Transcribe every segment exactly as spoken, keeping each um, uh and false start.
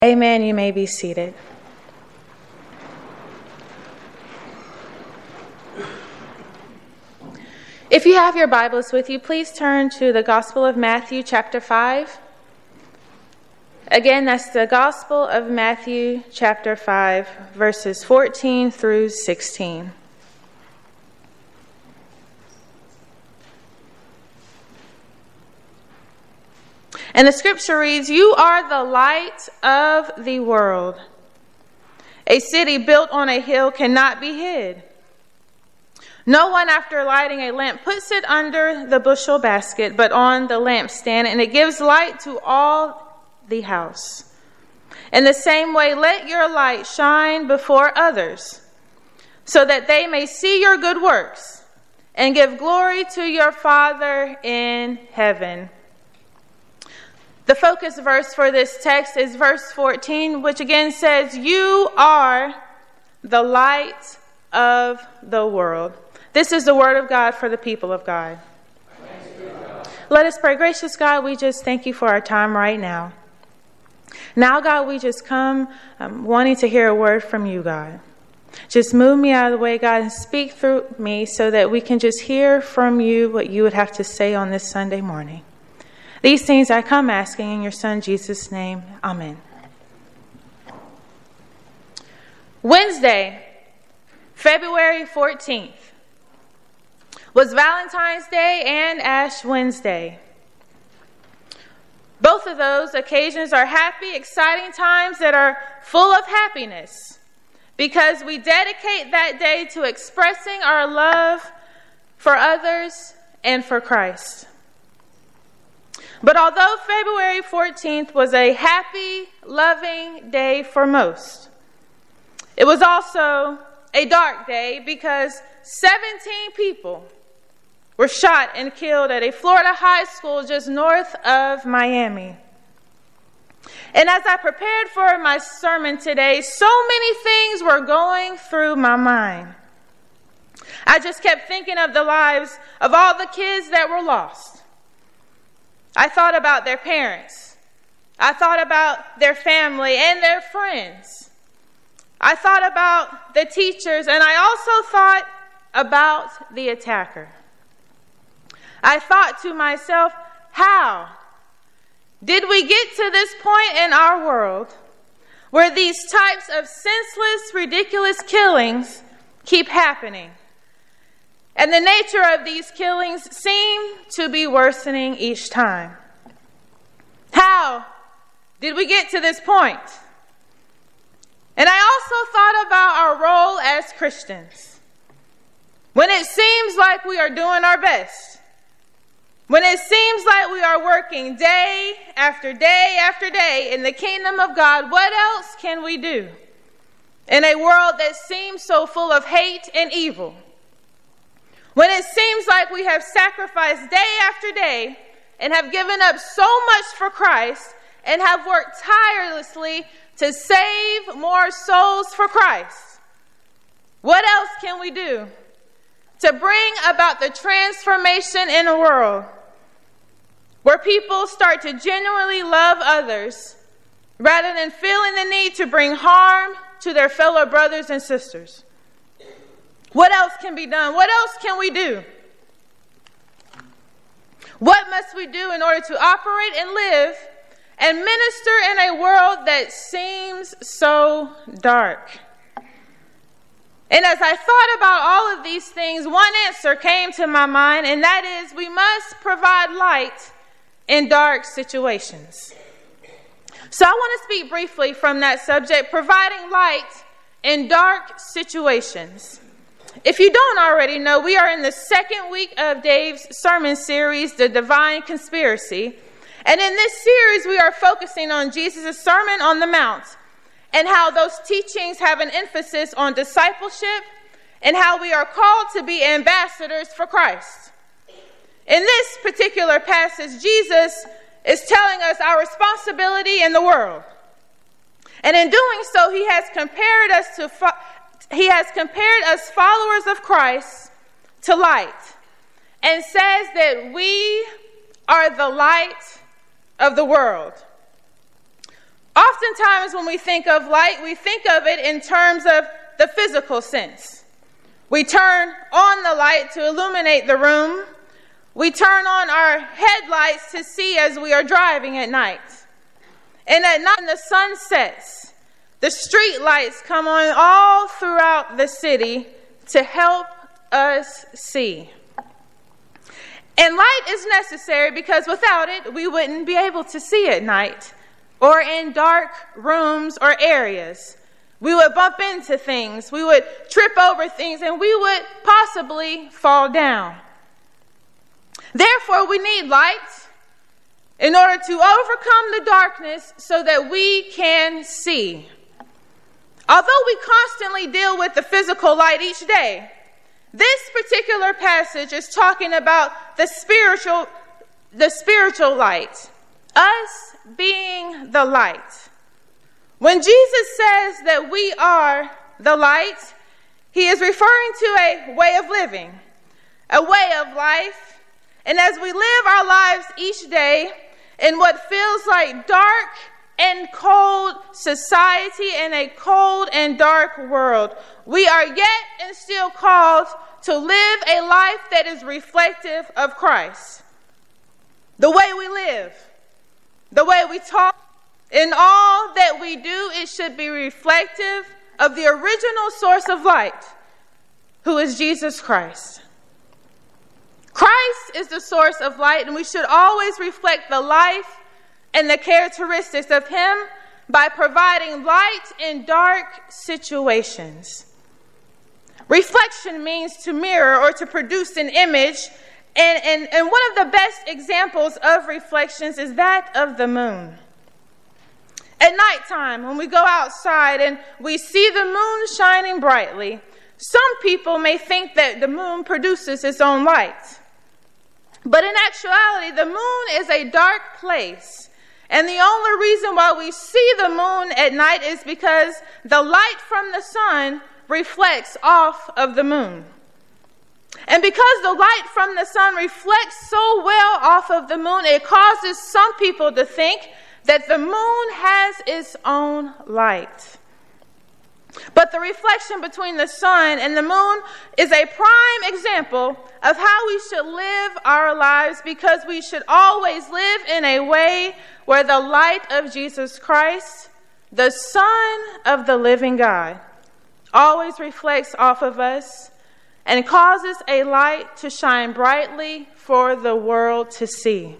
Amen. You may be seated. If you have your Bibles with you, please turn to the Gospel of Matthew, chapter five. Again, that's the Gospel of Matthew, chapter five, verses fourteen through sixteen. And the scripture reads, "You are the light of the world. A city built on a hill cannot be hid. No one, after lighting a lamp, puts it under the bushel basket, but on the lampstand, and it gives light to all the house. In the same way, let your light shine before others, so that they may see your good works and give glory to your Father in heaven." The focus verse for this text is verse fourteen, which again says, "You are the light of the world." This is the word of God for the people of God. God. Let us pray. Gracious God, we just thank you for our time right now. Now, God, we just come um, wanting to hear a word from you, God. Just move me out of the way, God, and speak through me so that we can just hear from you what you would have to say on this Sunday morning. These things I come asking in your Son, Jesus' name. Amen. Wednesday, February fourteenth, was Valentine's Day and Ash Wednesday. Both of those occasions are happy, exciting times that are full of happiness because we dedicate that day to expressing our love for others and for Christ. But although February fourteenth was a happy, loving day for most, it was also a dark day because seventeen people were shot and killed at a Florida high school just north of Miami. And as I prepared for my sermon today, so many things were going through my mind. I just kept thinking of the lives of all the kids that were lost. I thought about their parents. I thought about their family and their friends. I thought about the teachers, and I also thought about the attacker. I thought to myself, how did we get to this point in our world where these types of senseless, ridiculous killings keep happening? And the nature of these killings seem to be worsening each time. How did we get to this point? And I also thought about our role as Christians. When it seems like we are doing our best, when it seems like we are working day after day after day in the kingdom of God, what else can we do in a world that seems so full of hate and evil? When it seems like we have sacrificed day after day and have given up so much for Christ and have worked tirelessly to save more souls for Christ, what else can we do to bring about the transformation in a world where people start to genuinely love others rather than feeling the need to bring harm to their fellow brothers and sisters? What else can be done? What else can we do? What must we do in order to operate and live and minister in a world that seems so dark? And as I thought about all of these things, one answer came to my mind, and that is we must provide light in dark situations. So I want to speak briefly from that subject, providing light in dark situations. If you don't already know, we are in the second week of Dave's sermon series, The Divine Conspiracy. And in this series, we are focusing on Jesus' Sermon on the Mount and how those teachings have an emphasis on discipleship and how we are called to be ambassadors for Christ. In this particular passage, Jesus is telling us our responsibility in the world. And in doing so, he has compared us to fo- he has compared us followers of Christ to light and says that we are the light of the world. Oftentimes when we think of light, we think of it in terms of the physical sense. We turn on the light to illuminate the room. We turn on our headlights to see as we are driving at night. And at night when the sun sets, the street lights come on all throughout the city to help us see. And light is necessary because without it, we wouldn't be able to see at night or in dark rooms or areas. We would bump into things, we would trip over things, and we would possibly fall down. Therefore, we need light in order to overcome the darkness so that we can see. Although we constantly deal with the physical light each day, this particular passage is talking about the spiritual, the spiritual light, us being the light. When Jesus says that we are the light, he is referring to a way of living, a way of life. And as we live our lives each day in what feels like dark and cold society and a cold and dark world, we are yet and still called to live a life that is reflective of Christ. The way we live, the way we talk, in all that we do, it should be reflective of the original source of light, who is Jesus Christ. Christ is the source of light, and we should always reflect the life and the characteristics of him by providing light in dark situations. Reflection means to mirror or to produce an image, and, and, and one of the best examples of reflections is that of the moon. At nighttime, when we go outside and we see the moon shining brightly, some people may think that the moon produces its own light. But in actuality, the moon is a dark place. And the only reason why we see the moon at night is because the light from the sun reflects off of the moon. And because the light from the sun reflects so well off of the moon, it causes some people to think that the moon has its own light. But the reflection between the sun and the moon is a prime example of how we should live our lives, because we should always live in a way where the light of Jesus Christ, the Son of the living God, always reflects off of us and causes a light to shine brightly for the world to see.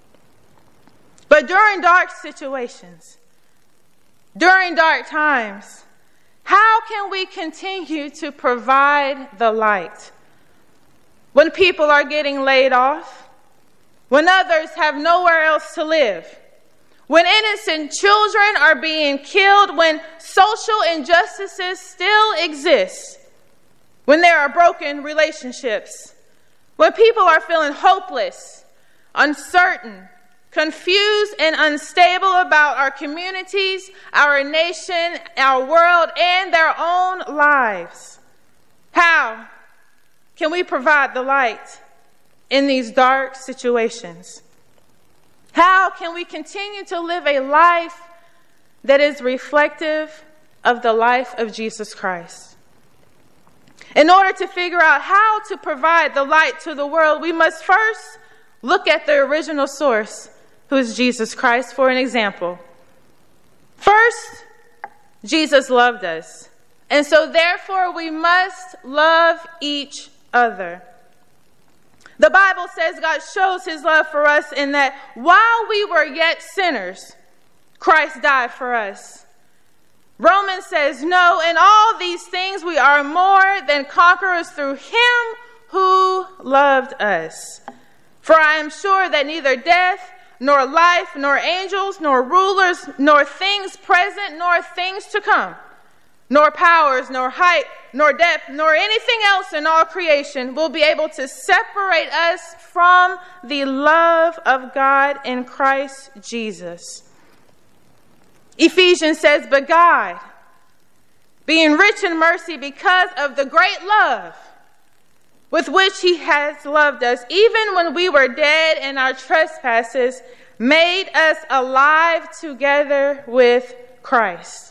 But during dark situations, during dark times, how can we continue to provide the light? When people are getting laid off, when others have nowhere else to live, when innocent children are being killed, when social injustices still exist, when there are broken relationships, when people are feeling hopeless, uncertain, confused and unstable about our communities, our nation, our world, and their own lives. How can we provide the light in these dark situations? How can we continue to live a life that is reflective of the life of Jesus Christ? In order to figure out how to provide the light to the world, we must first look at the original source, who is Jesus Christ, for an example. First, Jesus loved us. And so therefore we must love each other. The Bible says God shows his love for us in that while we were yet sinners, Christ died for us. Romans says, no, in all these things we are more than conquerors through him who loved us. For I am sure that neither death, nor life, nor angels, nor rulers, nor things present, nor things to come, nor powers, nor height, nor depth, nor anything else in all creation will be able to separate us from the love of God in Christ Jesus. Ephesians says, but God, being rich in mercy because of the great love with which he has loved us, even when we were dead in our trespasses, made us alive together with Christ.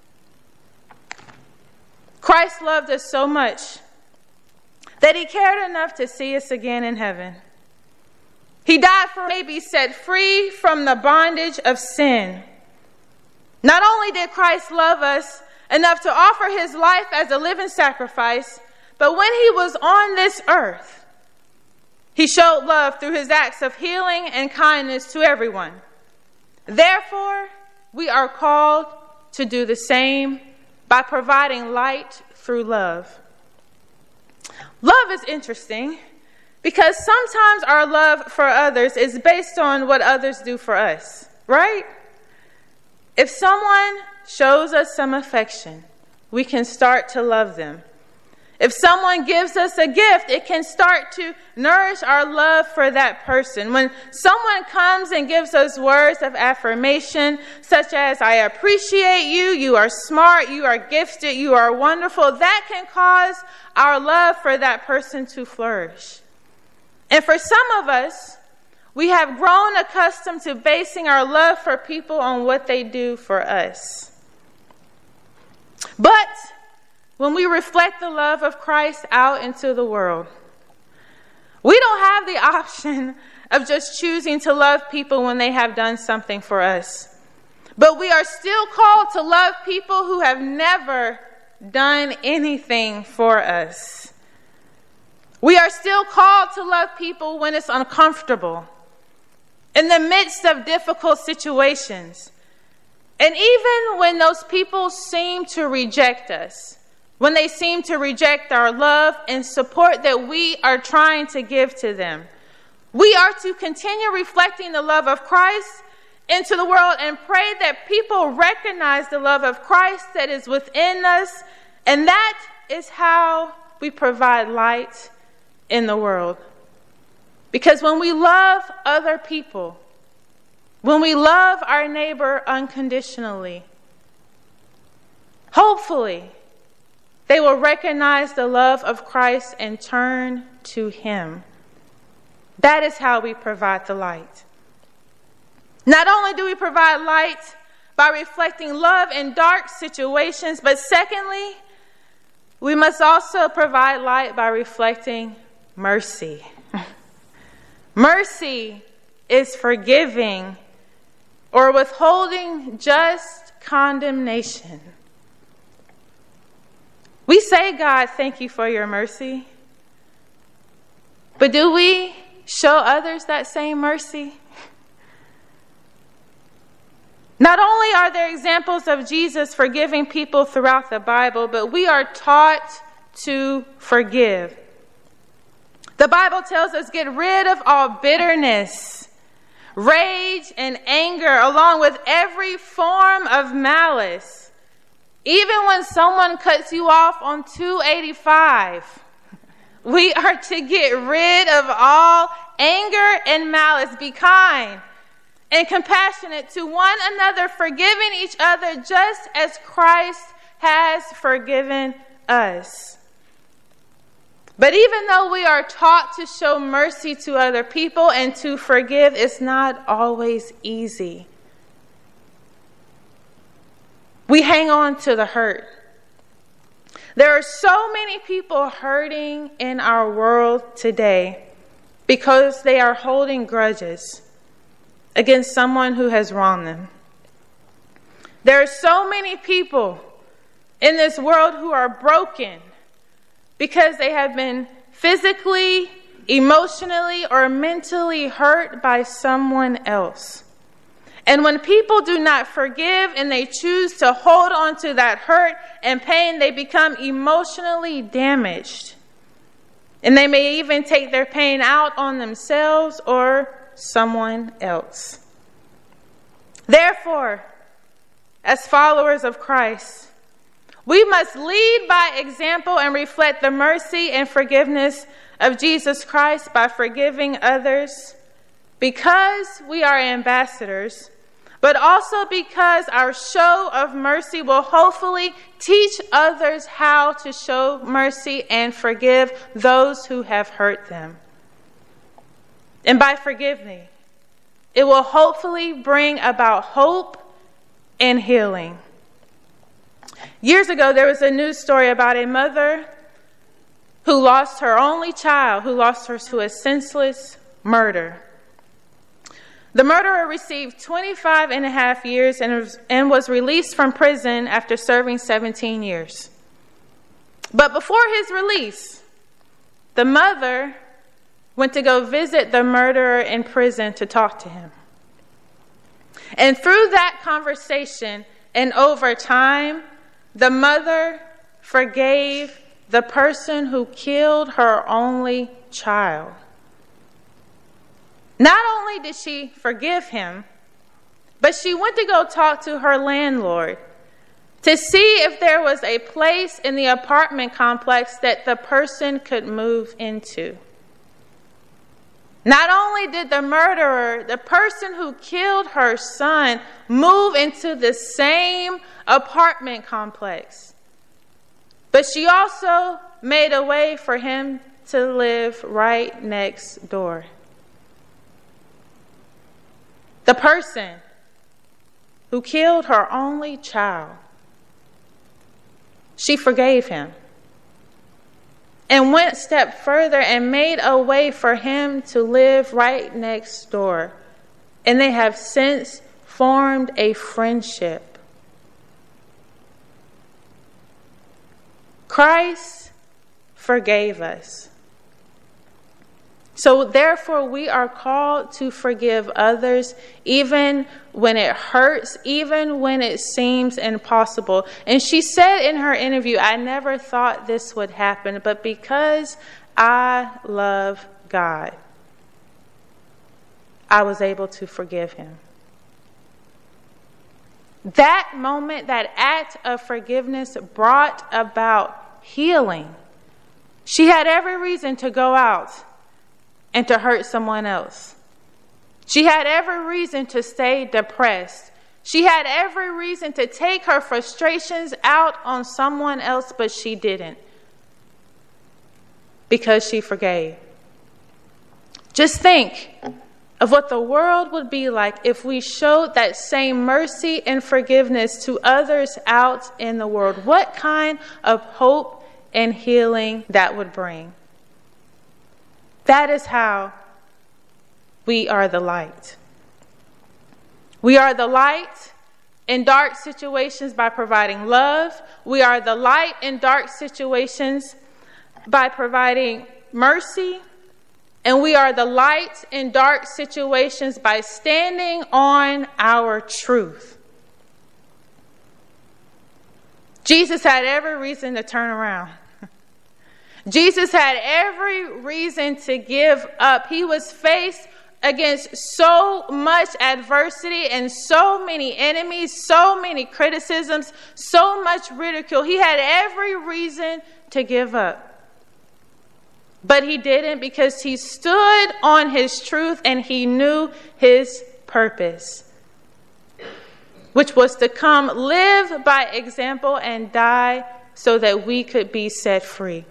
Christ loved us so much that he cared enough to see us again in heaven. He died for us to be set free from the bondage of sin. Not only did Christ love us enough to offer his life as a living sacrifice, but when he was on this earth, he showed love through his acts of healing and kindness to everyone. Therefore, we are called to do the same by providing light through love. Love is interesting because sometimes our love for others is based on what others do for us, right? If someone shows us some affection, we can start to love them. If someone gives us a gift, it can start to nourish our love for that person. When someone comes and gives us words of affirmation, such as, I appreciate you, you are smart, you are gifted, you are wonderful, that can cause our love for that person to flourish. And for some of us, we have grown accustomed to basing our love for people on what they do for us. But when we reflect the love of Christ out into the world, we don't have the option of just choosing to love people when they have done something for us. But we are still called to love people who have never done anything for us. We are still called to love people when it's uncomfortable, in the midst of difficult situations, and even when those people seem to reject us. When they seem to reject our love and support that we are trying to give to them. We are to continue reflecting the love of Christ into the world and pray that people recognize the love of Christ that is within us. And that is how we provide light in the world. Because when we love other people, when we love our neighbor unconditionally, hopefully, they will recognize the love of Christ and turn to him. That is how we provide the light. Not only do we provide light by reflecting love in dark situations, but secondly, we must also provide light by reflecting mercy. Mercy is forgiving or withholding just condemnation. We say, God, thank you for your mercy. But do we show others that same mercy? Not only are there examples of Jesus forgiving people throughout the Bible, but we are taught to forgive. The Bible tells us, get rid of all bitterness, rage, and anger, along with every form of malice. Even when someone cuts you off on two eighty-five, we are to get rid of all anger and malice. Be kind and compassionate to one another, forgiving each other just as Christ has forgiven us. But even though we are taught to show mercy to other people and to forgive, it's not always easy. We hang on to the hurt. There are so many people hurting in our world today because they are holding grudges against someone who has wronged them. There are so many people in this world who are broken because they have been physically, emotionally, or mentally hurt by someone else. And when people do not forgive and they choose to hold on to that hurt and pain, they become emotionally damaged. And they may even take their pain out on themselves or someone else. Therefore, as followers of Christ, we must lead by example and reflect the mercy and forgiveness of Jesus Christ by forgiving others, because we are ambassadors, but also because our show of mercy will hopefully teach others how to show mercy and forgive those who have hurt them. And by forgiving, It will hopefully bring about hope and healing. Years ago, there was a news story about a mother who lost her only child, who lost her to a senseless murder. The murderer received twenty-five and a half years and was, and was released from prison after serving seventeen years. But before his release, the mother went to go visit the murderer in prison to talk to him. And through that conversation and over time, the mother forgave the person who killed her only child. Not only did she forgive him, but she went to go talk to her landlord to see if there was a place in the apartment complex that the person could move into. Not only did the murderer, the person who killed her son, move into the same apartment complex, but she also made a way for him to live right next door. The person who killed her only child, she forgave him and went a step further and made a way for him to live right next door. And they have since formed a friendship. Christ forgave us. So therefore, we are called to forgive others, even when it hurts, even when it seems impossible. And she said in her interview, I never thought this would happen, but because I love God, I was able to forgive him. That moment, that act of forgiveness brought about healing. She had every reason to go out and to hurt someone else. She had every reason to stay depressed. She had every reason to take her frustrations out on someone else, but she didn't, because she forgave. Just think of what the world would be like if we showed that same mercy and forgiveness to others out in the world. What kind of hope and healing that would bring. That is how we are the light. We are the light in dark situations by providing love. We are the light in dark situations by providing mercy. And we are the light in dark situations by standing on our truth. Jesus had every reason to turn around. Jesus had every reason to give up. He was faced against so much adversity and so many enemies, so many criticisms, so much ridicule. He had every reason to give up. But he didn't, because he stood on his truth and he knew his purpose, which was to come live by example and die so that we could be set free.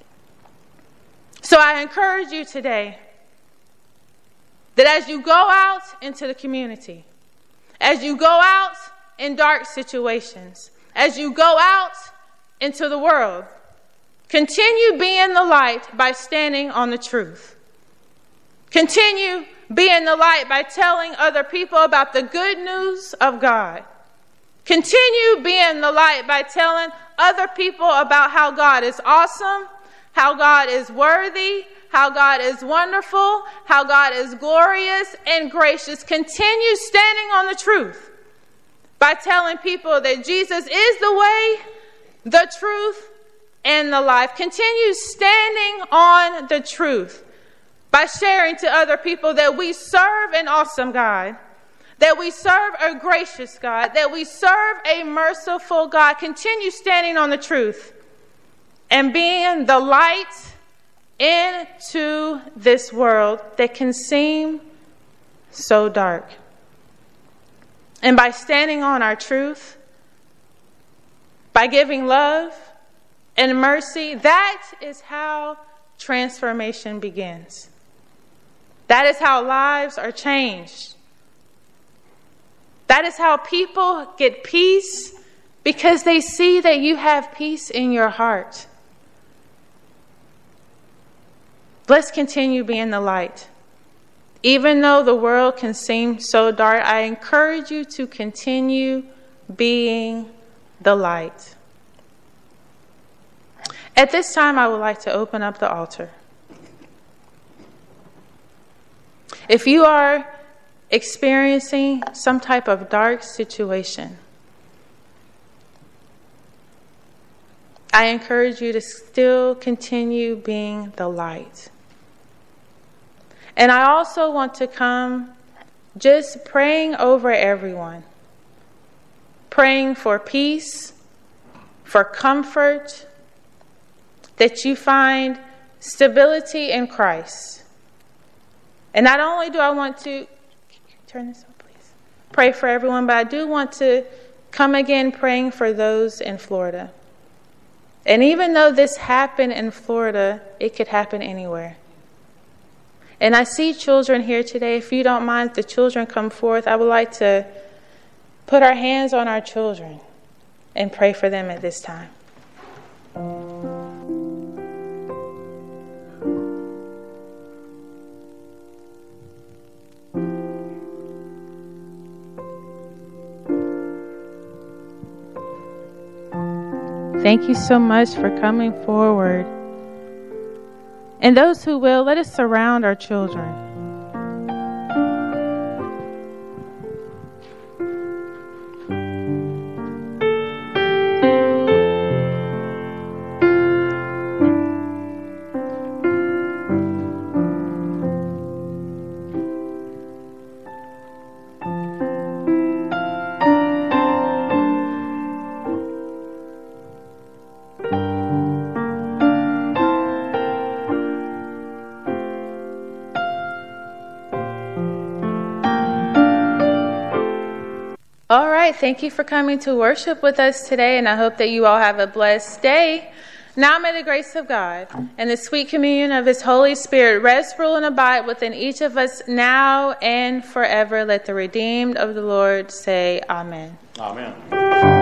So I encourage you today that as you go out into the community, as you go out in dark situations, as you go out into the world, continue being the light by standing on the truth. Continue being the light by telling other people about the good news of God. Continue being the light by telling other people about how God is awesome, how God is worthy, how God is wonderful, how God is glorious and gracious. Continue standing on the truth by telling people that Jesus is the way, the truth, and the life. Continue standing on the truth by sharing to other people that we serve an awesome God, that we serve a gracious God, that we serve a merciful God. Continue standing on the truth and being the light into this world that can seem so dark. And by standing on our truth, by giving love and mercy, that is how transformation begins. That is how lives are changed. That is how people get peace, because they see that you have peace in your heart. Let's continue being the light. Even though the world can seem so dark, I encourage you to continue being the light. At this time, I would like to open up the altar. If you are experiencing some type of dark situation, I encourage you to still continue being the light. And I also want to come just praying over everyone. Praying for peace, for comfort, that you find stability in Christ. And not only do I want to, turn this up please, pray for everyone, but I do want to come again praying for those in Florida. And even though this happened in Florida, it could happen anywhere. And I see children here today. If you don't mind, if the children come forth, I would like to put our hands on our children and pray for them at this time. Thank you so much for coming forward. And those who will, let us surround our children. All right, thank you for coming to worship with us today, and I hope that you all have a blessed day. Now may the grace of God and the sweet communion of His Holy Spirit rest, rule, and abide within each of us now and forever. Let the redeemed of the Lord say amen. Amen.